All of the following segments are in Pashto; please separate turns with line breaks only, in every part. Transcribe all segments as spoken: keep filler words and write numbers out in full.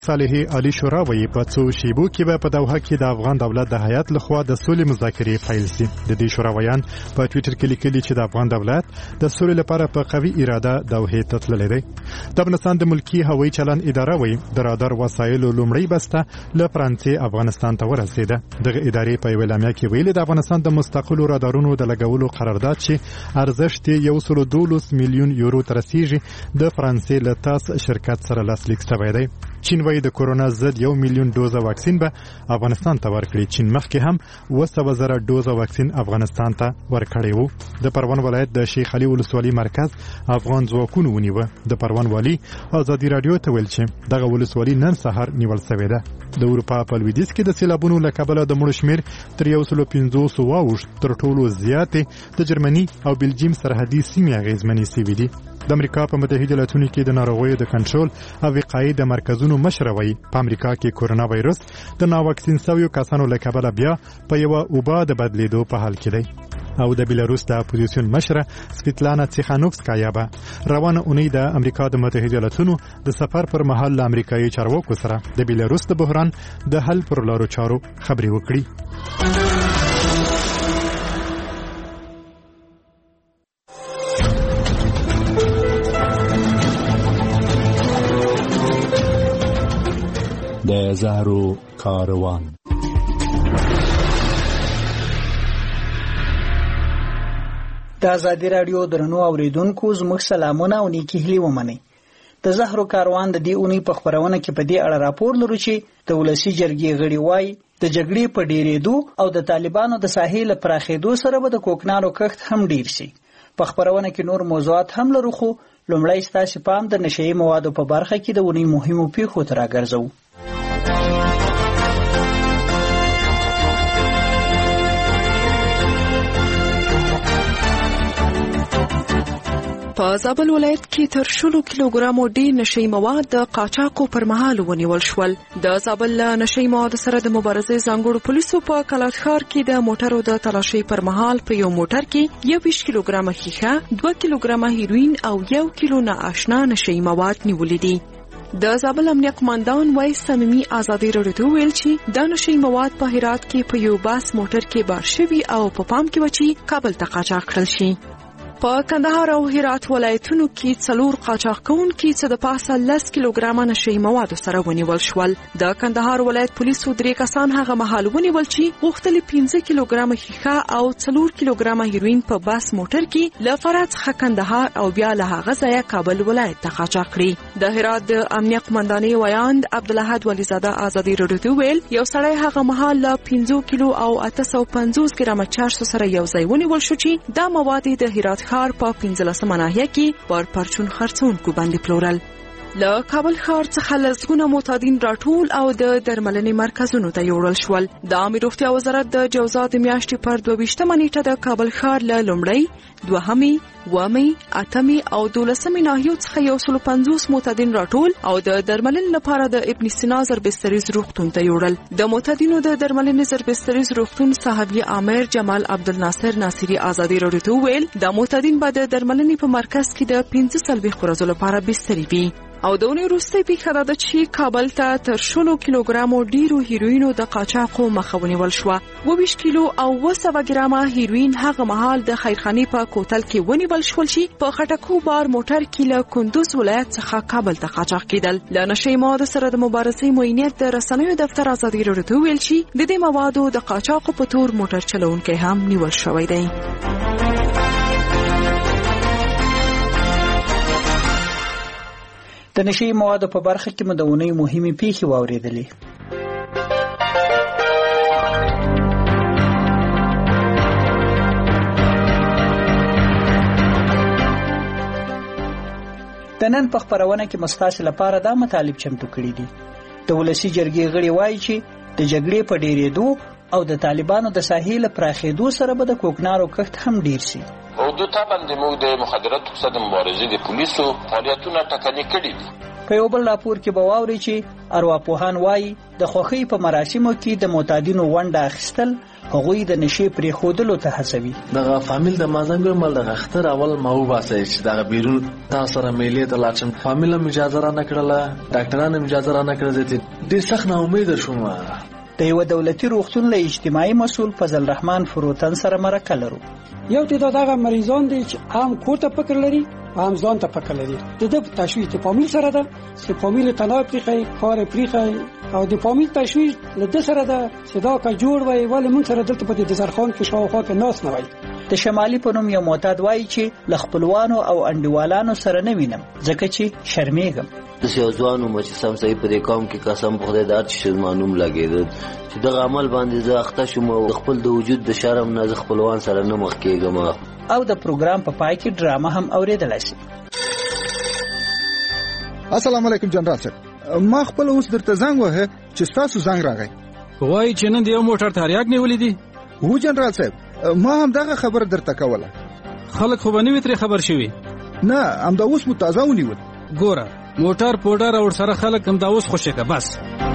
صالحي علي شورا وایي په څو شیبو کې به په دوحه کې د افغان دولت د هیات لخوا د سولې مذاکرې پیل شي. د دې شوراویان په ټویټر کې لیکلي چې د افغان دولت د سولې لپاره په قوي اراده دوحې ته تللی دی. د افغانستان د ملکی هوایي چلند اداره وایي د رادار وسایلو لومړی بسته له فرانسې افغانستان ته ورسېده. دغه ادارې په یوه اعلامیه کې ویلي د افغانستان د مستقلو رادارونو د لګولو قرارداد چې ارزښت یې یو سل دولس میلیون یورو ته رسیږي د فرانسې له تاس شرکت سره لاسلیک شوی دی. چین وایي د کورونا ضد یو میلیون ډوزه واکسین به افغانستان ته ورکړي. چین مخکې هم اوه سوه زره ډوزه واکسین افغانستان ته ورکړی وو. د پروان ولایت د شیخ علي ولسوالي مرکز افغان ځواکونو ونیوه. د پروان والي ازادي رادیو ته ویل چې دغه ولسوالي نن سهار نیول شوې ده. د اروپا په لویدیځ کې د سیلابونو له کبله د مړو شمېر تر یو سل پنځوس واوښت. تر ټولو زیاتې د جرمني او بلجیم سرحدي سیمې اغېزمنې شوې دي. د امریکا په متحده ایالاتونو کې د ناروغیو د کنټرول او وقایې د مرکزونو مشر وایي په امریکا کې کورونا وایرس د ناواکسین شویو کسانو له کبله بیا په یوه اوبه د بدلیدو په حال کې دی. او د بیلاروس د اپوزیسیون مشره سویتلانا تیخانوفسکایا به روانه اونۍ د امریکا د متحده ایالاتونو د سفر پر مهال له امریکایي چارواکو سره د بیلاروس د بحران د حل پر لارو چارو خبرې وکړي.
د زهرو کاروان.
د ازادي رادیو درنو اوریدونکو زموږ سلامونه او نیکی هیلې ومنئ. د زهرو کاروان د دې اونۍ په خبرونه کې په دې اړه راپور لرو چې د ولسي جرګې غړي وایي د جګړې په ډیرېدو او د طالبانو د ساحې له پراخېدو سره به د کوکنارو کښت هم ډیر شي. په خبرونه کې نور موضوعات هم لرو، خو لومړی ستاسو پام د نشهیي موادو په برخه کې د اونۍ مهمو پیښو ته راګرځو.
په زابل ولایت کې تر شلو کیلوګرامو ډیر نشهیي مواد د قاچاقو پر مهال ونیول شول. د زابل له نشهیي موادو سره د مبارزې ځانګړو پولیسو په کلات ښار کې د موټرو د تلاشۍ پر مهال په یو موټر کې یوویشت کیلوګرامه ښیښه، دوه کیلوګرامه هیروین او یو کیلو ناآشنا نشهیي مواد نیولي دي. د زابل امنیه قماندان وایس صمیمي ازادي رادیو ته ویل چې دا نشهیي مواد په هرات کې په یو باس موټر کې بار شوي او په پام کې و چې کابل ته قاچاق کړل شي. په کندهار او هرات ولایتونو کې څلور قاچاق کوونکي څه د پاسه لس کیلوګرامه نشهیي مواد سره ونیول شول. د کندهار ولایت پولیسو درې کسان هغه مهال ونیول چې غوښتل پنځه کیلوګرامه ښیښه او څلور کیلوګرامه هیروین په باس موټر کې له فرات څخه کندهار او بیا له هغه ځایه کابل ولایت ته قاچاق کړي. د هرات د امنیه قماندانۍ ویاند عبدالاحد ولیزاده ازادي رادیو ته ویل یو سړی هغه مهال له پنځه کیلو او اته سوه پنځوس ګرامه چارج سره یو ځای ونیول شو چې دا مواد د هرات ښار په پنځلسمه ناحیه کې پر پرچون خرڅونکو باندې پلورل. له کابل ښار څخه لسګونه معتادین راټول او د درملنې مرکزونو ته یوړل شول. د عامه روغتیا وزارت د جوزا د میاشتې پر دوه ویشتمه نیټه د کابل ښار له لومړۍ، دوهمې، اوومې، اتمې او دولسمې ناحیو څخه یو سل پنځوس معتادین راټول او د درملنې لپاره د ابن سینا زربستریز روغتون ته یوړل. د معتادینو د درملنې زربستریز روغتون صحابي عامر جمال عبدالناصر ناصری ازادي رادیو ته ویل د معتادین به د درملنې په مرکز کې د پنځه څلوېښت ورځو لپاره بسترې وي. او د اونۍ وروستۍ پیښه دا ده چې کابل ته تر شلو کیلوګرامو ډیرو هیروینو د قاچاقو مخه ونیول شوه. اوویشت کیلو او اوه سوه ګرامه هیروین هغه مهال د خیرخانې په کوتل کې ونیول شول چې په خټکو بار موټر کې له کندوز ولایت څخه کابل ته قاچاق کېدل. له نشهیي موادو سره د مبارزې معینیت د رسنیو دفتر ازادي رادیو ته ویل چې د دې موادو د قاچاقو په تور موټر چلونکی هم نیول شوی دی.
د نشهیي موادو په برخه کې مو د اونۍ مهمې پیښې واورېدلې. د نن په خبرونه کې مستاسو لپاره دا مطالب چمتو کړي دي. د ولسي جرګې غړي وایي چې د جګړې په ډیرېدو او د طالبانو د ساحې له پراخېدو سره به د کوکنارو کښت هم ډیر شي.
او د تابند موږ د مخدراتو سره د مبارزې د پولیسو فعالیتونه ټکني کړي دي.
په یو بل راپور کې به واورئ چې ارواپوهان وایي د خوښۍ په مراسمو کې د معتادینو ونډه اخیستل هغوی د نشې پرېښودلو ته هڅوي.
دغه فامیل د مازنګر مل د اختر اول ما وباسي چې دغه بیرون تاسو سره میلې ته لاړم. فامیل هم اجازه را نه کړله، ډاکټرانو هم اجازه را نه کړله. ډېر سخت ناامید شوم.
د یو دولتي روغتون له اجتماعي مسؤل فضل رحمان فروتن سره مرکه لرو.
یو تعداد هغه مریضان دي چې عام کور ته فکر لري، عام ځان ته فکر لري. د دې تشویش د فامیل سره ده، چې فامیل تناب پریخي، کار پریخي، او د فامیل تشویش له د سره ده چې دا کا جوړ وای ولې مونږ سره دلته په دې دسترخوان کې شاوخوا کې ناس نه وای.
د شمالي په نوم یو معتاد وایي چې ل خپلوانو او انډیوالانو سره نه وینم ځکه چې شرمېږم.
د سیاځوانو مچ سم صحیح په دې قوم کې قسم په خدای دار چې معلوم لګیدل چې د عمل باندې زه اخته شوم او خپل د وجود د شرم نه خپلوان سره نه مخ کېږم.
او د پروګرام په پای کې ډرامه هم اوریدلای شي.
السلام علیکم جنرال صاحب، ما خپل اوس درته زنګ وه چې تاسو زنګ راغی.
وای چې نن یو موټر تاریاک نیولې دي.
هو جنرال صاحب، ما هم دغه خبر درته کوله.
خلک خو باندې وتري خبر شوی؟
نه، هم دا اوس متازه ونیول.
ګوره موټر پوډر او سره خلک هم دا اوس خوشی که بس.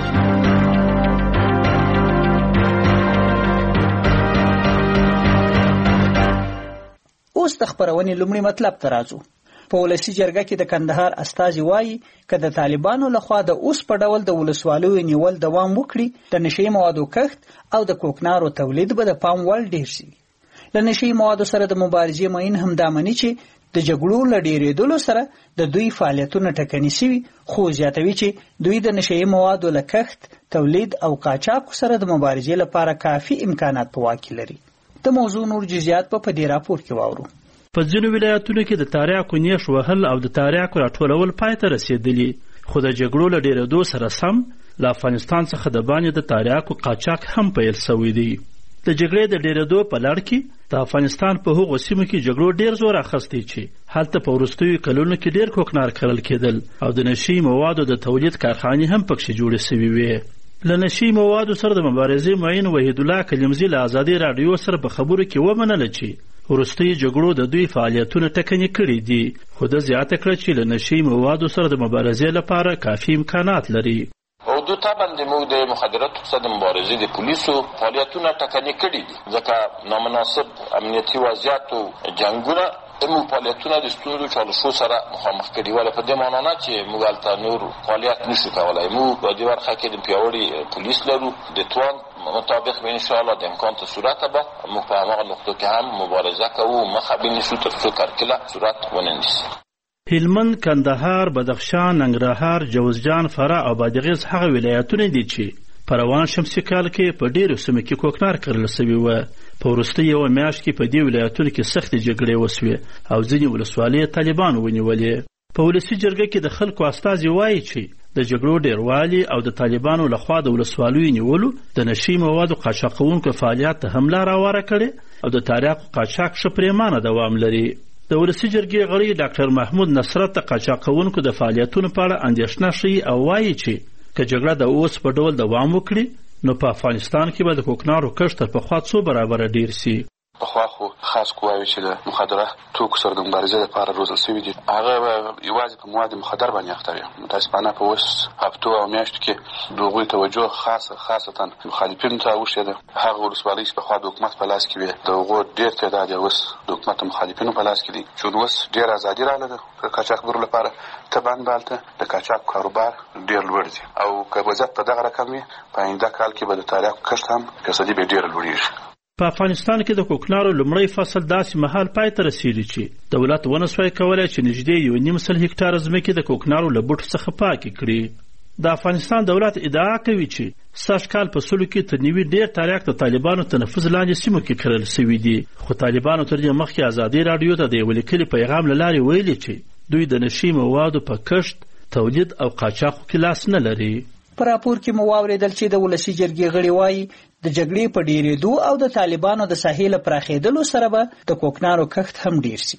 اوس د خبرونې لومړی مطلب ته راځو. په ولسی جرګه کې د کندهار استازي وایي که د طالبانو لخوا د اوس په ډول د ولسوالیو نیول دوام وکړي، د نشي موادو کښت او د کوکنارو تولید به د پام وړ ډیر شي. له نشي موادو سره د مبارزې مین هم دا مني چې د جګړو له ډیرېدلو سره د دوی فعالیتونه ټکني شوي، خو زیاتوي چې دوی د نشي موادو له کښت، تولید او قاچاق سره د مبارزې لپاره کافي امکانات په واک لري. د موضوع نور جزئیات په دې راپور کې واورو.
په ځینو ولایتونو کې د تاریاکو نیش وهل او د تاریاکو راټولول پای ته رسېدلي، خو د جګړو له ډېرېدو سره سم له افغانستان څخه د باندې د تاریاکو قاچاق هم پیل شوی دی. د جګړې د ډېرېدو په لړ کې د افغانستان په هغو سیمو کې جګړو ډېر زور اخیستی چې هلته په وروستیو کلونو کې ډېر کوکنار کرل کېدل او د نشي موادو د تولید کارخانې هم پکښې جوړې شوي وې. له نشي موادو سره د مبارزې معین وحیدالله کلیمزي له ازادي راډیو سره په خبرو کې ومنله چې وروستیو جګړو د دوی فعالیتونه ټکني کړي دي، خو ده زیاته کړه چې له نشي موادو سره د مبارزې لپاره کافي امکانات لري.
او دو طبعا د موږ د مخدراتو څخه د مبارزې د پولیسو فعالیتونه ټکني کړي دي، ځکه نامناسب امنیتي وضعیت او جنګونه زموږ فعالیتونه د ستونزو چالشو سره مخامخ کړي. ولې په دې معنا نه چې موږ هلته نور فعالیت نشو کولی. موږ په دې برخه کې د پیاوړي پولیس لرو. د توان مطابق به انشاءالله د امکان ته صورت به موږ په هماغه نقطو کې هم مبارزه کوو، مخه به نیسو تر څو کرکله صورت ونه نیسي.
هلمند، کندهار، بدخشان، ننګرهار، جوزجان، فراه او بادغیس هغه ولایتونه دي چې په روان شمسي کال کې په ډېرو سیمو کې کوکنار کرل شوي وه. په وروستۍ یوه میاشت کې په دې ولایتونو کې سختې جګړې وسوې او ځینې ولسوالۍ طالبانو ونیولې. په ولسي جرګه کې د خلکو استازي وایي چې د جګړو ډیروالي او د طالبانو لخوا د ولسوالیو نیولو د نشي موادو قاچاقونکو فعالیت ته حمله راواره کړې او د تاریاکو قاچاق ښه پرېمانه دوام لري. د ولسي جرګې غړی ډاکټر محمود نصرت د قاچاقونکو د فعالیتونو په اړه اندېښنه ښیي او وایي چې که جګړه د اوس په ډول دوام وکړي نو په افغانستان کې به د کوکنارو کښت تر پخوا څو برابره ډیر سي.
پخوا خو خاص قواوې چې د مخدره توکو سره د مبارزې لپاره روزل شوي دي، هغه یوازې په مواد مخدر باندې اخته وي. متاسفانه په اوس هفتو او میاشتو کې د هغوی توجه خاصه خاصتا مخالفینو ته اوښتې ده. هغه ولسوالۍ چې پخوا د حکومت په لاس کې وي د هغو ډېر تعداد یې اوس د حکومت مخالفینو په لاس کې دي، چې اوس ډېر ازادي راغله ده د قاچاقبرو لپاره. طبعا به هلته د قاچاق کاروبار ډېر لوړ دي او که وضعیت په دغه رقم وي په آینده کال کې به د تاریاکو کښت هم فیصدي به ډېره لوړېږي.
په افغانستان کې د کوکنارو لومړی فصل داسې مهال پای ته رسېږي چې دولت ونه سوی کولی چې نږدې یو نیم سل هکټاره ځمکې د کوکنارو له بوټو څخه پاکې کړي. د افغانستان دولت ادعا کوي چې سږ کال په سلو کې تر نوي ډېر تاریاک د طالبانو تنفذ لاندې سیمو کې کرل شوي دي، خو طالبانو تر دې مخکې ازادي راډیو ته د یوه لیکلي پیغام له لارې ویلي چې دوی د نشي موادو په کښت، تولید او قاچاقو کې لاس نه لري.
په راپور کې مو واورېدل چې د ولسي جرګې غړي وایي د جګړې په ډېرېدو او د طالبانو د ساحې له پراخېدلو سره به د کوکنارو کښت هم ډېر سي.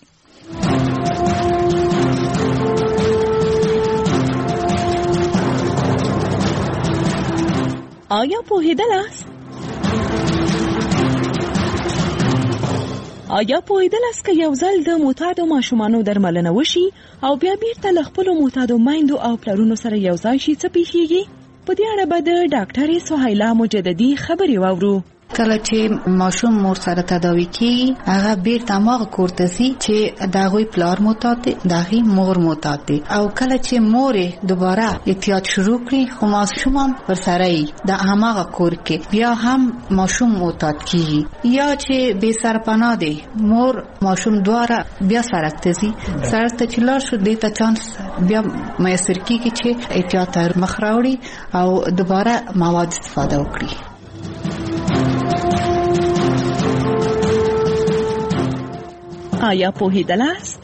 آیا پوهېدلاست؟ آیا پوهېدلاست که یو ځل د معتادو ماشومانو درملنه وشي او بیا بیرته له خپلو معتادو میندو او پلرونو سره یو ځای شي څه پیښیږي؟ په دې اړه به د ډاکټرې سهیلا مجددي خبرې واورو.
کله چې ماشوم مور سره تداوي کیږي هغه بیرته هغه کور ته ځي چې د هغوی پلار معتاد دی د هغې مور معتاد دی او کله چې مور دوباره احتیاط شروع کړي خو ماشوم هم ورسره وي د هماغه کور کې بیا هم ماشوم معتاد کیږي یا چې بې سرپناه دی مور ماشوم دواړه بیا سړک ته ځي سړک ته چې لاړ شو دې ته چانس بیا میسر کیږي چې احتیاط مخ راوړي او دوباره مواد استفاده وکړي.
آیا پوهیدلاست؟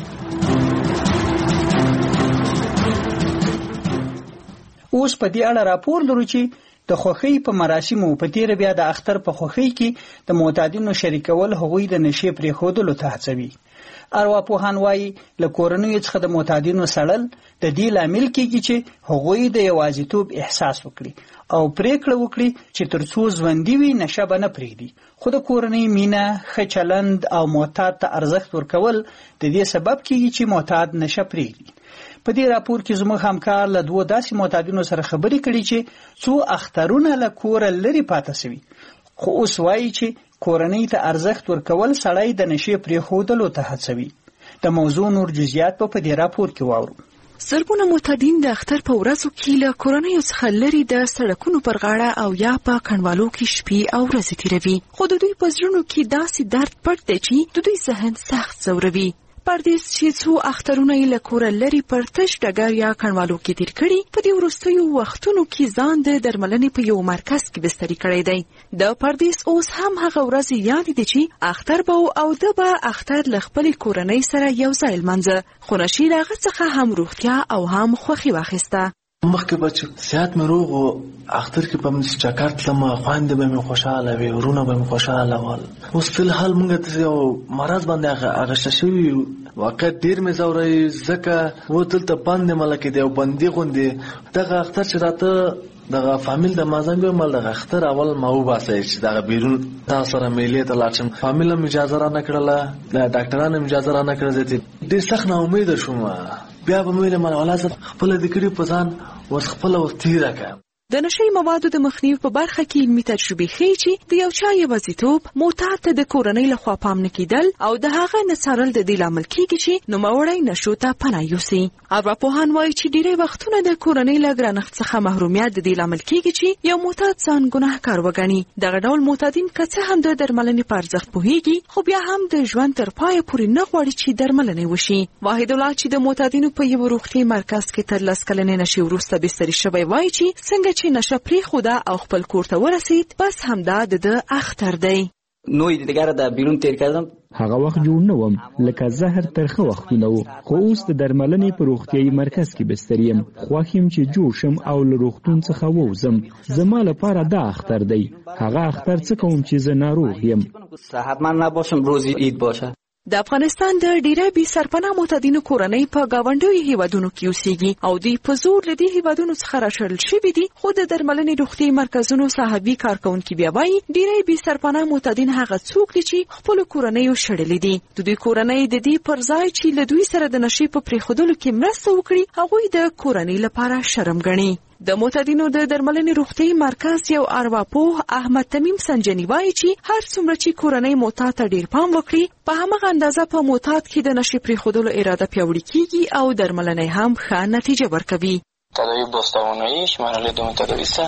اوس په دې اړه راپور لرو چې د خوښۍ په مراسمو په تیر بیا د اختر په خوښۍ کې د معتادینو شریکول هغوی د نشې پرېښودلو ته هڅوي. ارواپوهان وایي له کورنیو څخه د معتادینو سړل د دې لامل کېږي چې هغوی د یوازیتوب احساس وکړي او پریکړه وکړي چې ترڅو ژوندي وي نشه به نه پرېږدي. خو د کورنۍ مینه ښه چلند او معتاد ته ارزښت ورکول د دې سبب کېږي چې معتاد نشه پرېږدي. په دې راپور کې زموږ همکار له دوه داسې معتادینو سره خبرې کړي چې څو اخترونه له کوره لرې پاته سوي خو اوس وایي چې کورنۍ ته ارزښت ورکول سړی د نشې پرېښودلو ته هڅوي. د موضوع نور جزئیات په دې راپور کې واورو.
زرګونه معتادین د اختر په ورځو کې له کورنیو څخه لرې د سړکونو پر غاړه او یا په کنډوالو کې شپې او ورځې تېروي خو د دوی په زړونو کې داسې درد پټ دی چې د دوی ذهن سخت ځوروي. پردیس چې څو اخترونه یې له کوره لرې پر تش ډګر یا کنډوالو کې تېر کړي په دې وروستیو وختونو کې ځان د درملنې په یو مرکز کې بستري کړی دی. د پردیس اوس هم هغه ورځې یادې دي چې اختر به او ده به اختر له خپلې کورنۍ سره یو ځای لمانځه خو نشې له هغه څخه هم روغتیا او هم خوښي واخیسته.
مخکې به چې زیات مې روغ و اختر کې به مې چکر تلمه خویندې به مې خوشحاله وي ورونه به مې خوشحاله ول. اوس فلحال مونږ ته یو مرض باندې اغشته شوي واقع ډېر مې ځوروي ځکه و دلته بند یم لکه د یو بندي غوندې. دغه اختر چې راته دغه فامیل د مازنګ مل دغه اختر اول ما وباسي چې دغه بیرون تاسو سره میلې ته لاړم فامیل هم اجازه را نه کړله د ډاکټرانو هم اجازه را نه کړه. ډېر سخت نا امید شوم بیا به مې له مالازه خپل د کړي په ځان ور خپل ور تیره کړم.
د نشي موادو د مخنیوي په برخه کې علمي تجربې ښیي چې د یو چا یوازیتوب معتاد ته د کورنۍ لخوا پام نه کیدل او د هغه نه څارل د دې لامل کېږي چې نوموړی نشو ته پناه یوسي. ارواپوهان وایي چې ډېری وختونه د کورنۍ له ګرانښت څخه محرومیت د دې لامل کېږي چې یو معتاد ځان ګناهکار وګڼي. دغه ډول معتادین که څه هم د درملنې په ارزښت پوهېږي خو بیا هم د ژوند تر پایه پورې نه غواړي چې درملنې وشي. واحد الله چې د معتادینو په یو روغتیایي مرکز کې تر لس کلنې نشې وروسته بستري شوی وایي چې څنګه چې نشه پرېښوده او خپل کور ته ورسید بس همدا د ده اختر دی.
نوې دیګر د بیرون تیر کړم
هغه وخت جوړ نه وم لکه زهر ترخه وختونه وو خو اوس د درملنې په روغتیایي مرکز کې بستر یم. خوښ یم چې جوړ شم او له روغتون څخه ووځم. زما لپاره دا اختر دی. هغه اختر څه کوم چې زه ناروغ یم.
صحتمند نباشم روزی عید باشه.
د افغانستان د ډیری بې سرپناه معتادینو کورنۍ په ګاونډیو هیوادونو کې اوسېږي او دوی په زور له دې هیوادونو څخه راشړل شوي دي خو د درملنې روغتیایي مرکزونو صاحبي کارکوونکي بیا وایي ډیری بې سرپناه معتادین هغه څوک دي چې خپلو کورنیو شړلي دي. د دوی کورنۍ د دې پر ځای چې له دوی سره د نشې په پرېښودلو کې مرسته وکړي هغوی د کورنۍ لپاره شرم ګڼي. د معتادینو د درملنې روغتیایي مرکز یو ارواپوه احمد تمیم سنجني وایي چې هر څومره چې کورنۍ معتاد ته ډېر پام وکړي په همغه اندازه په معتاد کې د نشې پرېښودلو اراده پیاوړې کیږي او درملنه هم ښه نتیجه ورکوي.
تداوی بازتواناییش مرحله دوم تداوی سه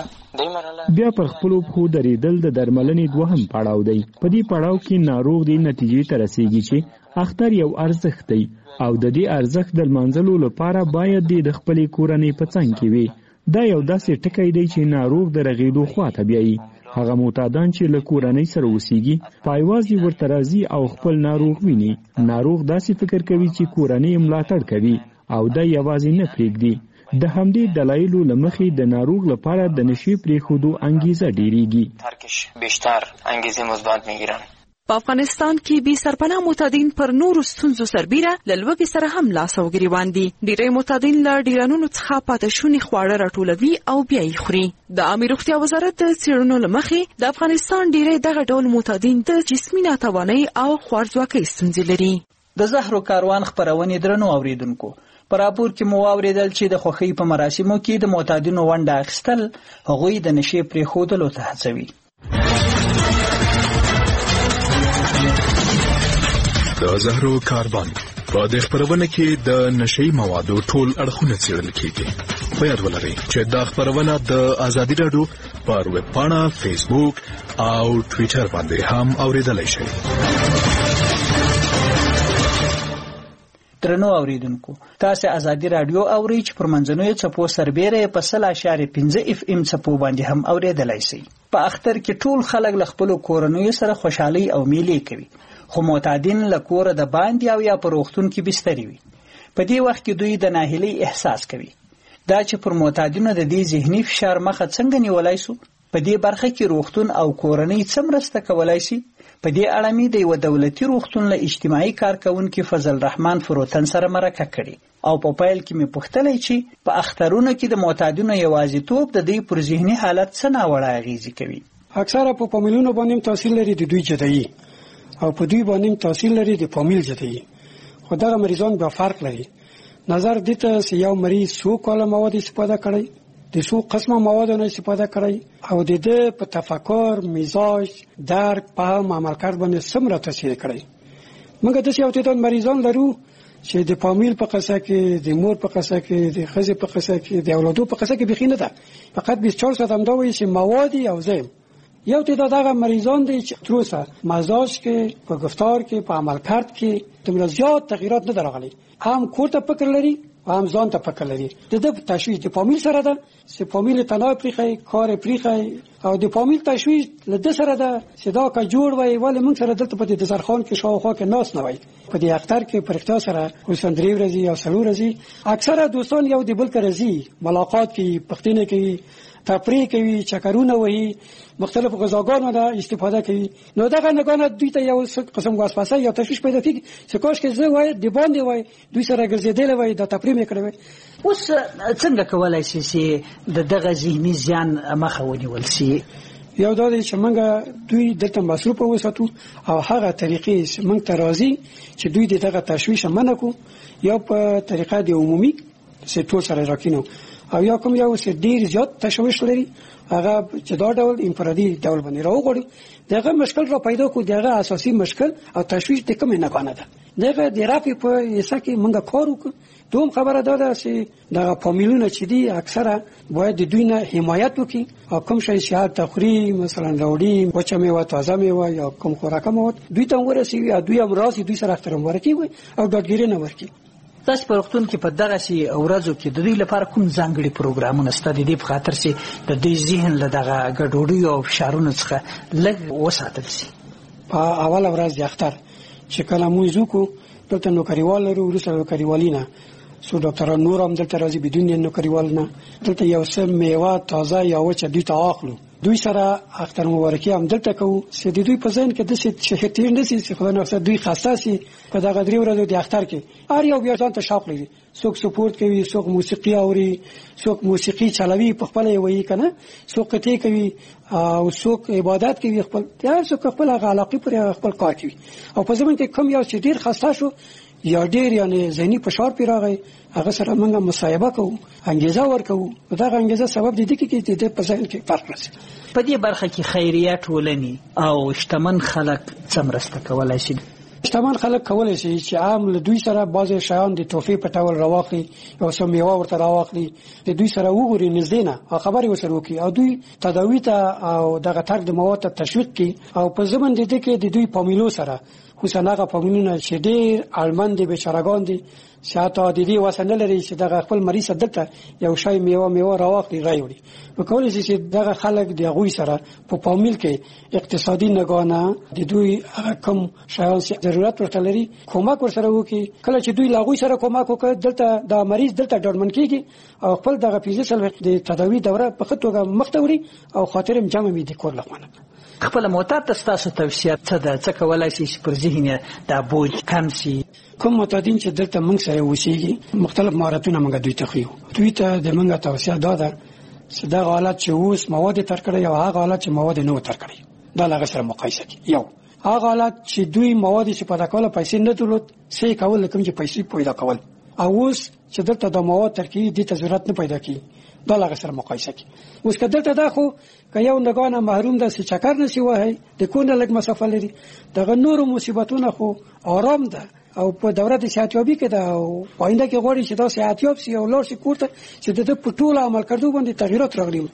بیا پر خپلو پښو درېدل د درملنې دوهم پړاو دی. په دې پړاو کې ناروغ دې نتیجې ته رسیږي چې اختر یو ارزښت دی او د دې ارزښت د لمانځلو لپاره باید دې د خپلې کورنۍ په څنګ کې وي. دا یو داسې ټکی دی چې ناروغ د رغېدو خواته بیایي. هغه معتادان چې له کورنۍ سره اوسېږي پایوازي ورته راځي او خپل ناروغ ویني. ناروغ داسې فکر کوي چې کورنۍ ملاتړ کوي او دا یوازې نه پرېږدي. د همدې دلایلو له مخې د ناروغ لپاره د نشې پرېښودو انګیزه ډېرېږي.
ترکش بیشتر انګیزه مثبت میگیرن.
په افغانستان کې بې سرپناه معتادین پر نورو ستونزو سربیره له لوږې سره هم لاس او ګریوان دي. ډېری معتادین له ډیرانونو څخه پاته شوني خواړه راټولوي او بیا یې خوري. د عامې روغتیا وزارت د څېړنو له مخې د افغانستان ډېری دغه ډول معتادین د جسمي ناتوانۍ او خوارځواکۍ ستونزې لري.
د زهرو کاروان خپرونې درنو اوریدونکو په راپور کې مو واورېدل چې د خوښۍ په مراسمو کې د معتادینو ونډه اخیستل هغوی د نشې پرېښودلو ته هڅوي.
د زهرو کاروان په دې خبرونه کې د نشئی موادو ټول اړخونه څېړل کیږي. په یاد ولرئ چې دا خبرونه د ازادي راډیو پر ویب پاڼه، فیسبوک او ټویټر باندې هم اوریدلای شئ.
درنو اوریدونکو، تاسو ازادي رادیو اورئ چې پر منځنوي څپو سربېره په سل اشاریه پنځه اف ام څپو باندې هم اوریدلای شئ. په اختر کې ټول خلک له خپل کورنیو سره خوشحالي او میلې کوي، خو معتادین له کوره د باندې او یا په روغتون کې بستري وي. په دې وخت کې دوی د ناهیلۍ احساس کوي. دا چې پر معتادینو د دې ذهني فشار مخه څنګه نیولای شو، په دې برخه کې روغتون او کورنۍ څه مرسته کولای شي. په دې اړه مې د یو دولتي روغتون له اجتماعي کارکونکي فضل رحمان فروتن سره مرکه کړې او په پایل کې مې پوښتنه چې په اخترونو کې د معتادینو یوازیتوب د دې پر ذهني حالت څه ناوړه اغیزې کوي.
اکثره په فامیلونو باندې تاثیر لري د دوی جدایي، او په دوی باندې تاثیر لري د فامیل جدایي. خو دغه مریضان به فرق لري. نظر دته چې یو مریض څو کاله مواد استفاده کړي، د څو قسمه موادو نه استفاده کړي، او د دې په تفکر، مزاج، درک، فهم، عمل کړ باندې څومره تاثیر کړي. موږ د یو تعداد مریضان لرو چې د فامیل په قصه کې، د مور په قصه کې، د ښځې په قصه کې، د اولادو په قصه کې بخینه ده. فقط بیست و چهار ساعت هم دا وایي چې مواد او زم. یو تعداد هغه مریضان دي چې تروسه مزاج کې، په گفتار کې، په عمل کرد کې دومره زیات تغییرات نه درغلي. هم کور ته فکر لري، هم ځان ته فکر لري. د دې تشویش د فامیل سره ده، چې فامیل تناو پریخي، کار پریخي، او د فامیل تشویش له د سره ده چې دا کا جوړ وای ولې موږ سره دلته په دې دسترخوان کې شاوخوا کې ناس نه وای. په دې اختر کې پرختیا سره اوسن درې ورځې او څلور ورځې اکثره دوستان یو د بل سره زی ملاقات کوي، پښتنه کوي، تفریح کوي، چکرونه وهي، مختلف غذاګانو نه استفاده کوي. نو دغه نگانه دوی ته یو قسم وسوسه یا تشویش پیدا کیږي چې کاش کې زه وای د باندې وای دوی سره ګرځېدل وای د تفریح وکړي.
اوس څنګه کولای شي چې د دغه ذهني زیان مخه ونیول شي؟
یو دا دی چې موږ دوی دلته مصروف وساتو او هغه طریقې چې موږ ته راځي چې دوی دغه تشویش منع کو، یا په طریقه د عمومي چې ټول سره راکینو، او یا کوم یو چې ډیر زیات تشویش لري هغه چې دا ډول انفرادي ډول باندې راوغړي. دغه مشکل را پیدا کو، دغه اساسي مشکل او تشویش د کوم نه کنه ده. دغه د رافي په یسه کې موږ کار وکړو. دوم خبره ده چې دغه فامیلونه چې دي اکثره باید د دوی نه حمایت وکړي، او کوم شی شهادت تخری مثلا راوړي، وچه میوه، تازه میوه یا کوم خوراک مواد دوی ته ورسیږي، او دوی هم راځي دوی سره احترام ورکړي او ډاډګیري نه ورکړي.
تاسو په وختونو کې په دغه سي ورځو کې د دې لپاره کوم ځانګړي پروګرامونه ستاسو د دې په خاطر چې د دې ذهن له دغه ګډوډۍ او فشارونو څخه لږ وساتل شي؟
په اوله ورځ د اختر چې کله موږ وکړو دلته نوکریوال لرو، وروسته نوکریوالینه سو ډاکټران نور هم دلته راځي بدون نوکریوال نه. دلته یو څه میوه تازه یا وچه دوی ته اخلو، دوی سره اختر مبارکي هم دلته کوو چې د دوی په ذهن کې د څه تیر نه شي چې خدای نفسه دوی خاصه شي. په دغه درې ورځو د اختر کې هر یو بیا ځان ته شوق لري، څوک سپورت کوي، څوک موسیقي اوري، څوک موسیقي چلوي په خپل وایي کنه، څوک قطعه کوي او څوک عبادت کوي خپل، هر څوک خپل علاقه پر خپل کار کوي. او په زمون کې کوم یو چې ډیر خاصه شو یا ډیر یعنی ذهني فشار پیراغی، هغه سره موږ مصاحبه کوو، انګیزه ورکوو. دا انګیزه سبب دي چې د په ځای کې فرق راځي.
په دې برخه کې خیریه ټولنې او شتمن خلک څه مرسته کولای شي؟
شتمن خلک کولای شي چې عام له دوی سره بعضې شیان د تحفې په ډول راواخلي، یو څه میوه ورته راواخلي، د دوی سره وګوري، نږدې نه او خبرې ورسره وکړي، او دوی تداوي ته او دغه ترک د مواد ته تشویق کړي. او په ضمن د دې کې د دوی فامیلو سره، خصوصا هغه فامیلونه چې ډېر اړمن دي، بیچارهګان دي، چې حتی د دې وسه نه لري چې دغه خپل مریض دلته یو شی میوه میوه راواخلي راوړي. نو کولی شي چې دغه خلک د هغوی سره په فامیل کې اقتصادي نګانه د دوی هغه کوم شیان چې ضرورت ورته لري کومک ورسره وکړي. کله چې دوی له هغوی سره کومک وکړي، دلته د مریض دلته ډاډمن کېږي او خپل دغه پنځه سل د تداوي دوره په ښه توګه مخ ته وړي او خاطر هم جمع وي د کور لخوا.
خپل معتاد ته ستاسو توصیه څه ده؟ څه کولای شي چې پر ذهن دا بوج کم شي؟
کوم معتادین چې دلته موږ سره اوسېږي مختلف مهارتونه موږ دوی ته ښیو. دوی ته د موږ توصیه دا ده چې دا حالت چې اوس مواد تر کړی او هغه حالت چې مواد نه تر کړی دا له سره مقایسه کړي. یو هغه حالت چې دوی مواد چې پیدا کول پیسې نه درلود، څه کول کوم چې پیسې پیدا کول، او اوس چې دلته د مواد تر کې د ضرورت نه پیدا کی، دا لغه سره مقایسه کی. اوس که دلته دا خو که یو نگانه محروم ده سی چکر نسی وهی د کونه لږ مسافه لري دغه نورو مصیبتونه خو آرام ده او په دوره د صحتیابي کې ده او پاینده کې غواړي چې دا صحتیاب سي او لاړ شي کور ته چې د په ټول عمل کړدو باندې تغیرات راغلي.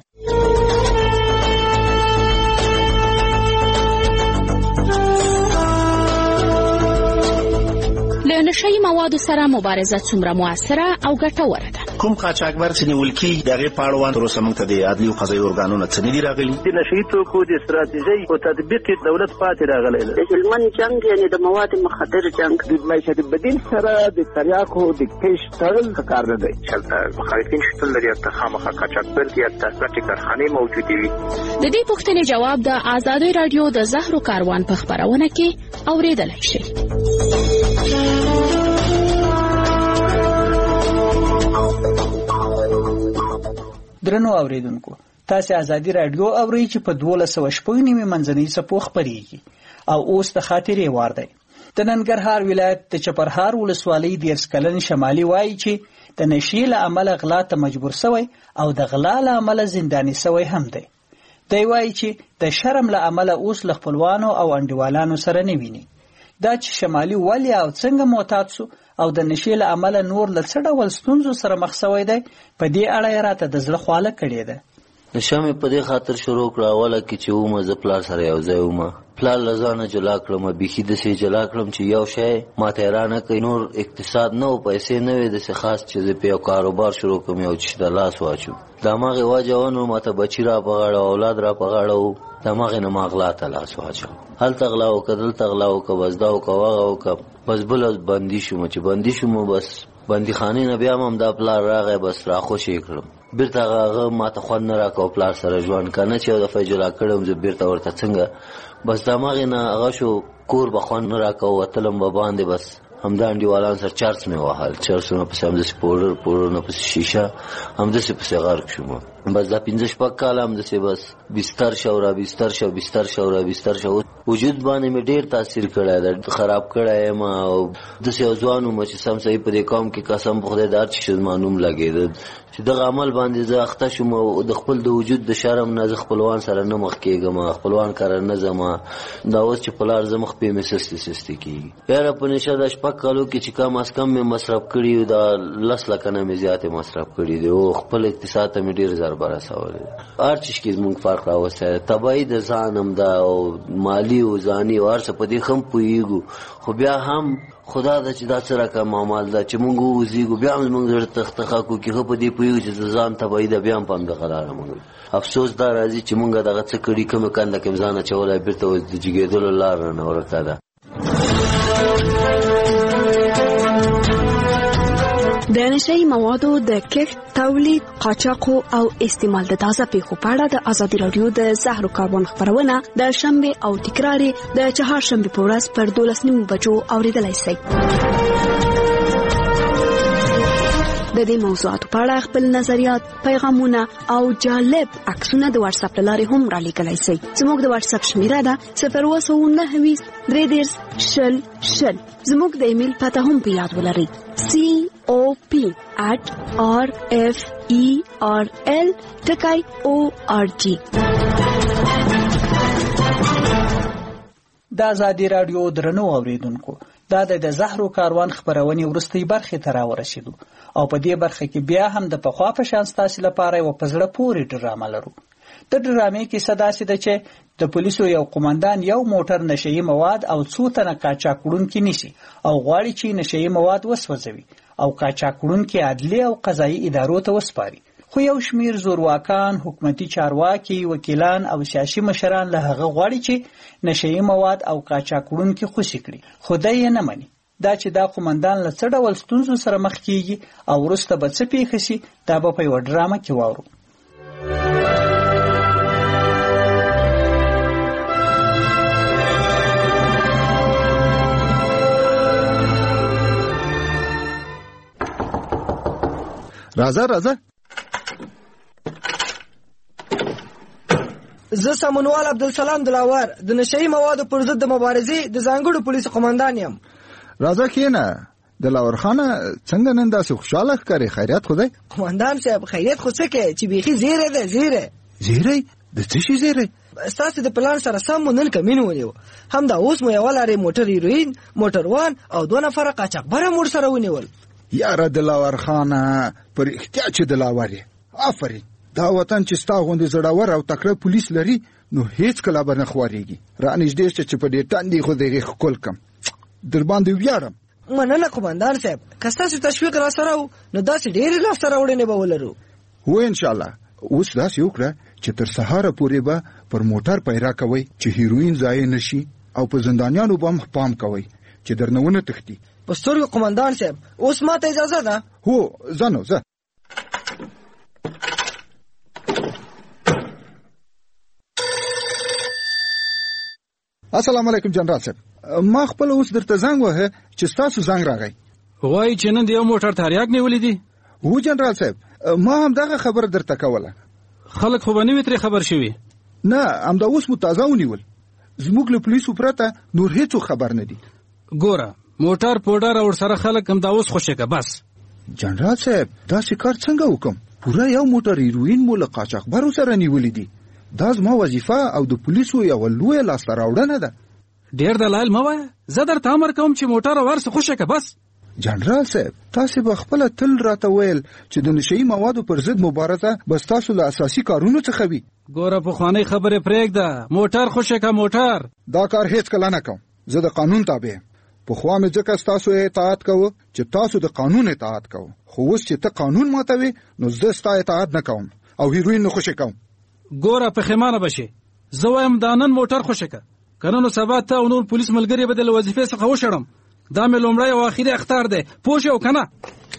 له نشهيي موادو سره مبارزه څومره موثره او ګټوره ده؟
کوم قاچاقبر چې نیول کېږي د هغې په اړوند تر اوسه موږ ته د عدلي او قضایي ارګانونه څه نه دي راغلي.
د نشهيي توکو د استراتیژۍ او تطبیق دولت پاتې راغلی دی. د هلمند جنګ یعنې د مواد مخدر جنګ د معیشت بدیل سره د تریاکو د کیش تړل ښه کار نه دی. هلته مخالفین شتون لري، هلته خامخا قاچاقبر دي، هلته ګټې کارخانې موجودې وي.
د دې پوښتنې جواب د ازادۍ راډیو د زهرو کاروان په خپرونه کې اورېدلی شئ.
درنو اوریدونکو، تاسو ازادي رادیو اورئ چې په دولس سوه شپږ نیمې منځنۍ څپو خپرېږي او اوس د خاطرې وار دی. د ننګرهار ولایت د چپرهار ولسوالۍ دیرش کلن شمالي وایي چې د نشې له امله غلا ته مجبور سوی او د غلا له امله زنداني سوی هم دی. دی وایي چې د شرم له امله اوس له خپلوانو او انډیوالانو سره نه ویني. دا چې شمالي ولې او څنګه معتاد سو او د نشې له امله نور له څه ډول ستونزو سره مخ سوی دی، په دې اړه یې راته د زړه خواله کړې ده.
نشه مې په دې خاطر شروع کړه اوله کې چې ومه زه پلار سره یو ځای ومه، پلار له ځانه جلا کړم، بیخي داسې جلا کړم چې یو شی ماته حیرانه کوي، نور اقتصاد نه و، پیسې نه وې داسې خاص چې زه په یو کاروبار شروع کړم یو چې د لاس واچو. د هماغې وجه ونه ماته بچي را په غاړه اولاد را په غاړه و، د هماغې نه ما غلا ته لاس واچو. هلته غلا وکړه دلته غلا وکړه، بس دا وکړه هغه وکړه، بس بله بندي شوم. چې بندي شوم بس بندي خانې نه بیا هم دا پلار راغی، بس راخوشې کړم. بیرته هغه ماته خوند نه راکوه پلار سره ژوند، که نه چې یو دفعه جلا کړم زه بیرته ورته څنګه، بس د هماغې نه هغه شو کور به خوند نه راکوه، وتلم به باندې، بس همدا انډیوالان سره چرس مې وهل، چرسونه پسې همداسې پوډر پوډرونه پسې شیشه همداسې پسې غرق شوم. بس دا پنځه شپږ کاله همداسې بس بستر شو را بستر شو بستر شو را بستر شو. وجود باندې مې ډېر تاثیر کړی دی، خراب کړی یم او داسې یو ځوان وم چې سم صحیح په دې قوم کې قسم په خدای دار چې زما نوم لګېده چې دغه عمل باندې زه اخته شوم او د خپل د وجود د شرم نه زه خپلوان سره نه مخ کېږم، خپلوان کره نه ځم. دا اوس چې په لار زه مخ پې مې سستې سستې کېږي. یاره په نشه دا شپږ کالو کې چې کم از کم مې مصرف کړي دا لس لکه نه مې زیاتې مصرف کړي دي او خپل اقتصاد ته مې ډېر ضربه رسولی دی. هر چیز کې زموږ فرق راوستی دی، تباهي د ځان هم ده او مالي او ځاني او هر څه په دې ښه هم پوهېږو، خو بیا هم خدا ده چې دا څه رقم عمل ده چې موږ ووځېږو بیا هم زموږ زړه تخته کوو کې ښه په دې پوهېږو چې د ځان تباهي ده، بیا هم په همدغه لاره موږ افسوس دا راځي چې موږ دغه څه کړي کومې کنده کې ځان اچولی بیرته اوس د جګېدلو لار رانه ورکه ده.
د نشهيي موادو د کښت، تولید، قاچاقو او استعمال د تازه پیښو په اړه د ازادي راډیو د زهرو کاروان خپرونه د شنبه او تکراري د چهارشنبه په ورځ پر دولس نیمو بجو اوریدلای شئ. د دې موضوعاتو په اړه خپل نظریات، پیغامونه او جالب عکسونه د واتس اپ لارې هم را لیږلی شئ. زموږ د واتس اپ شمیره ده صفر اووه سوه نهه ویشت درې دېرش شل شل. زموږ د ایمیل پته هم په یاد ولرئ سی او پی at r f e r l ټکی او ار جی.
د ازادي راډیو درنو اوریدونکو، دا د زهرو کاروان خپرونې وروستۍ برخې ته راورسېدو او په دې برخه کې بیا هم د پخوا په شان ستاسو لپاره یوه په زړه پورې ډرامه لرو. د ډرامې کیسه داسې ده چې د پولیسو یو قومندان یو موټر نشهيي مواد او څو تنه قاچاق وړونکي نیسي او غواړي چې نشهيي مواد وسوځوي او قاچاق وړونکي عدلي او قضایي ادارو ته وسپاري. خو یو شمیر زورواکان، حکومتي چارواکي، وکیلان او سیاسي مشران له هغه غواړي چې نشهيي مواد او قاچاق وړونکي خوشي کړي، خو دی یې نه مني. دا چې دا قومندان له څه ډول ستونزو سره مخ کیږي او وروسته به څه پیښه شي، دا به په یوه ډرامه کې واورو.
راځه راځه.
زه سمونوال عبدالسلام دلاور د نشهيي موادو پر ضد د مبارزې د ځانګړو پولیسو قومندان یم.
راځه کېنه، دلاور خان څنګه نن داسې خوشاله ښکارې؟ خیریت خو دی؟
قومندان صاحب خیریت خو څه کوي چې بیخي زیری ده زیری.
زیری؟ د څه شي زیری؟
ستاسو د پلان سره سم مو نن کمین ونیو. هم دا اوس مو یوه لارې موټر هیروین، موټروان او دوه نفره قاچاقبر هم ورسره ونیول.
یاره دلاور خانه په رښتیا چې دلاور یې. آفرین. دا وطن چې ستا غوندې زړور او تکړه پولیس لري نو هیڅ کله به نه خوارېږي. رانږدې شه چې په دې ټاندې خو د هغې ښکل کړم، در باندې ویاړم.
مننه قومندان صاحب، که ستاسو تشویق را سره و نو داسې ډېرې لاسته راوړنې به ولرو.
هو انشاءالله. اوس داسې وکړه چې تر سهاره پورې به پر موټر پیرا کوئ چې هیروین ضایع نشي او په زندانیانو به هم پام کوئ چې درنه ونه تښتي.
په سترګو قومندان صاحب. اوس ما ته اجازه ده؟
هو ځه نو ځه. السلام علیکم جنرال صاحب. ما خپل اوس درته زنګ وهه چې ستاسو زنګ راغی.
وایي چې نن د یو موټر تریاک نیولې دي؟
هو جنرال صاحب، ما هم دغه خبره درته کوله.
خلک خو به نه وي ترې خبر شوي؟
نه، همدا اوس مو تازه ونیول. زموږ له پولیسو پرته نور هیڅوک خبر نه دي.
ګوره موټر پوډر او سره خلک همدا اوس خوشې که بس.
جنرال صاحب داسې کار څنګه وکم؟ پوره یو موټر هیروین مو له قاچاقبرو سره نیولې دي. دا زما وظیفه او د پولیسو یوه لویه لاسته راوړنه ده.
ډېر دلایل مه وایه، زه درته امر کوم چې موټر او هر څه خوشې که بس.
جنرال صاحب تاسې به خپله تل راته ویل چې د نشهیي موادو پر ضد مبارزه به ستاسو له اساسي کارونو څخه وي.
ګوره پخوانۍ خبرې پرېږده، موټر خوشې که موټر.
دا کار هیڅ کله نه کوم. زه د قانون تابع یم. پخوا مې ځکه ستاسو اطاعت کوه چې تاسو د قانون اطاعت کوه، خو اوس چې ته قانون ماتوې نو زه ستا اطاعت نه کوم او هیروین نه خوشې کوم.
ګوره پښیمانه به شې. زه وایم دا نن موټر خوشې که، که نن سبا ته او نور پولیس ملګري به د له وظیفې څخه وشړم. دا مې لومړی او آخري اختار دی، پوه شې او که نه؟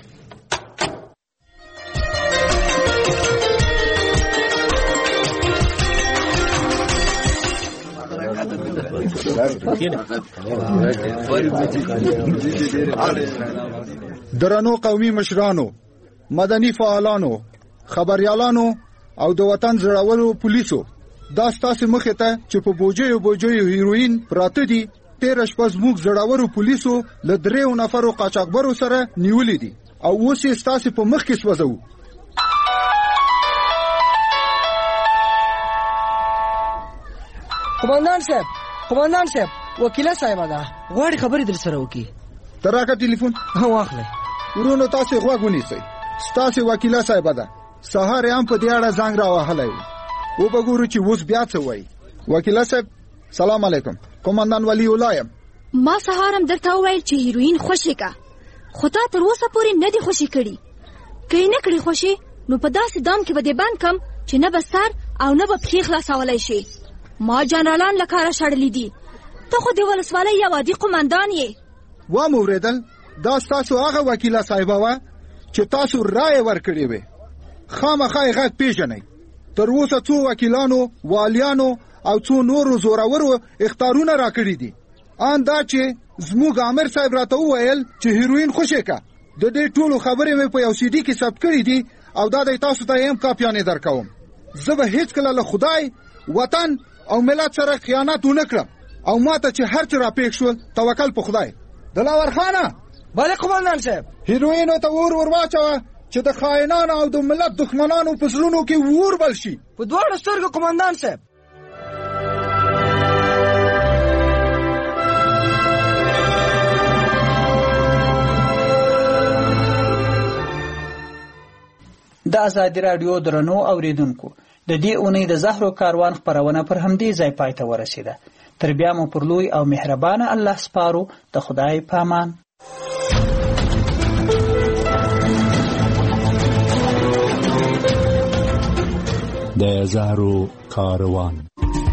درنو قومي مشرانو، مدني فعالانو، خبريالانو او د وطن زړورو پولیسو، دا ستاسې مخې ته چې په بوجیو بوجیو هیروین پراته دي تېره شپه زموږ زړورو پولیسو له دریو نفرو قاچاقبرو سره نیولې دي او اوس یې ستاسې په مخ کې سوځوو.
قومندان صاحب، قومندان صاحب، وکیله صاحبه ده، غواړي خبرې در سره وکړي.
ته راکړه ټلیفون.
واخلئ.
ورونو تاسې غوږ ونیسئ. ستاسې وکیله صاحبه ده. سهار یې هم په دې اړه زنګ راوهلی و. وبګورو چې اوس بیا څه وایي. وکیله صاحب سلام علیکم. قومندان ولی الله یم.
ما سهار هم درته وویل چې هیروین خوشې که، خو تا تر اوسه پورې نه دي خوشې کړي. که یې نه کړي خوشې نو په داسې دام کې به دې بند کم چې نه به سر او نه به پښې خلاصولی شي. ما جنرالان له کاره شړلي دي. ته خو د ولسوالۍ یو عادي قومندان یې.
وا مې اورېدل، دا ستاسو هغه وکیله صاحبه وه چې تاسو رایې ورکړې وې. خامخا یې غږ پېژنئ. تر اوسه څو وکیلانو، والیانو او څو نورو زورورو اختارونه راکړي دي. ان دا چې زموږ امر صاحب راته وویل چې هیروین خوشې که. د دې ټولو خبرې مې په یو سی ډي کې ثبت کړي دي او دا دی تاسو ته یې هم کاپیانې درکوم. زه به هېڅکله له خدای، وطن او ملت سره خیانت ونه کړم او ما ته چې هر څه راپېښ شول توکل په خدای. دلاور خانه.
بله قومندان صاحب.
هیروینو ته اور ور واچوه چې د خائنانو او د ملت دښمنانو په زړونو کې اور بل شي.
په دواړو سترګو قومندان صاحب.
د ازادي راډیو درنو اوریدونکو، د دې اونۍ د زهرو کاروان خپرونه پر همدې ځای پای ته ورسېده. تر بیا مو پر لوی او مهربانه الله سپارو. د خدای په امان.
د زهرو کاروان.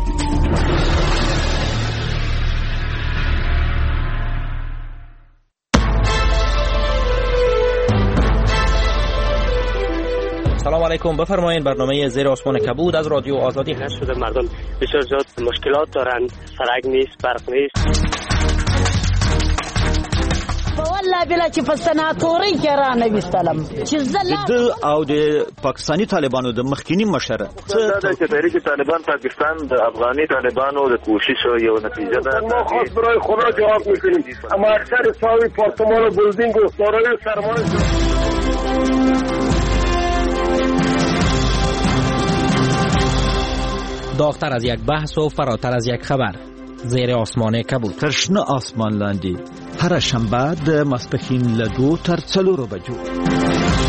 سلام علیکم، بفرمایید. برنامه زیر آسمان کبود از رادیو آزادی هست.
شده مردم بسیار زیاد مشکلات دارن، سرک نیست، برق نیست.
والا
بېلابېله چې په سناتورۍ کې رانویستلم چې زه
د او د پاکستاني طالبانو د مخکینی مشر
دا د تحریک طالبان پاکستان د افغاني طالبانو د کوشش یو نتیجه ده.
ما خواست برای خدا جواب میکنیم اما اکثر ساوی پارتمان و بلدینگ و سارای سرمایه
داغتر از یک بحث و فراتر از یک خبر. زیر آسمان کبود.
تر شنه آسمان لاندې هر شنبه د ماسپښین له دوو تر څلورو بجو